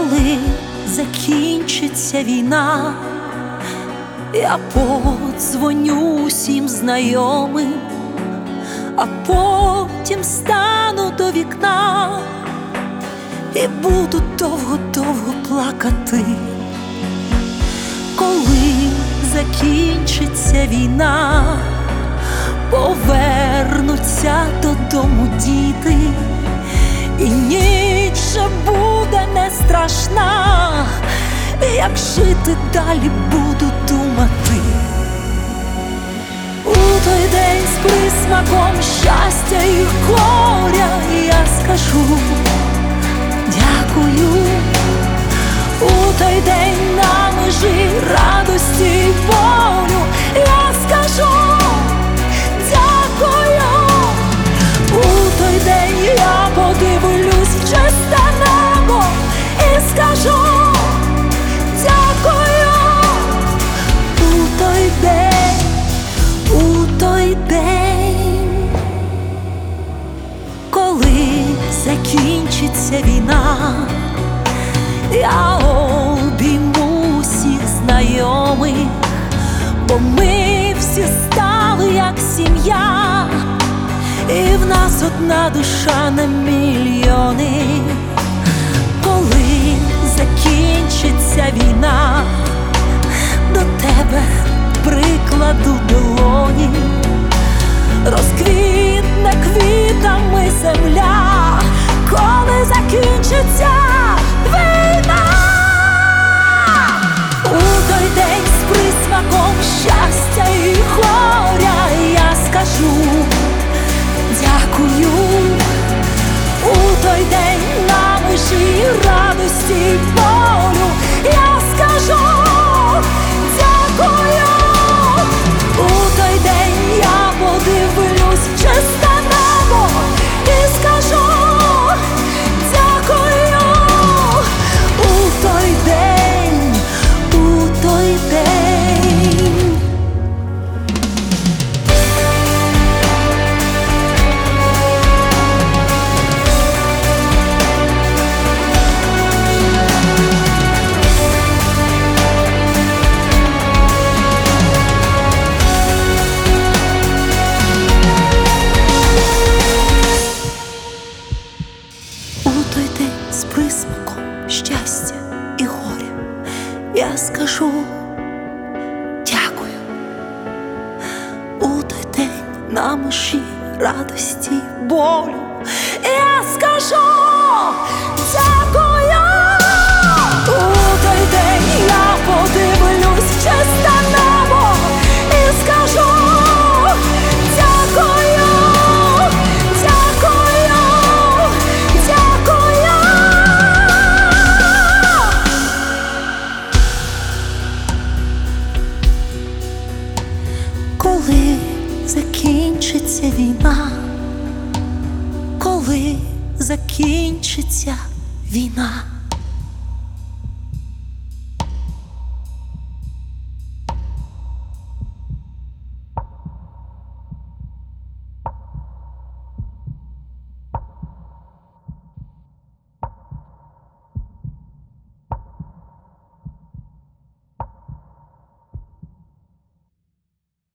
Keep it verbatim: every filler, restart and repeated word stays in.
Коли закінчиться війна, я подзвоню усім знайомим, а потім стану до вікна і буду довго-довго плакати. Коли закінчиться війна, повернуться додому діти, і ніч же буде не страшна, як жити далі буду думати. У той день з присмаком щастя і горя я скажу дякую. У той день на межі радості й болю я скажу дякую. У той день я подивлюсь в чисте небо і скажу дякую. У той день, у той день, коли закінчиться війна, я обійму всіх знайомих, бо ми всі стали як сім'я, і в нас одна душа на мільйони. Коли закінчиться війна, до тебе прикладу долоні, розквітне квітами земля, коли закінчиться війна. У той день з присмаком щастя і горя я скажу дякую. У той день на межі радості й болю я скажу дякую. У той день я подивлюсь в чисте небо і скажу дякую. У той день, у той день. З присмаком щастя і горя я скажу дякую. У той день на межі радості й болю я скажу дякую. У той день я подивлюсь в чисте небо і скажу дякую. Коли закінчиться війна, коли закінчиться війна.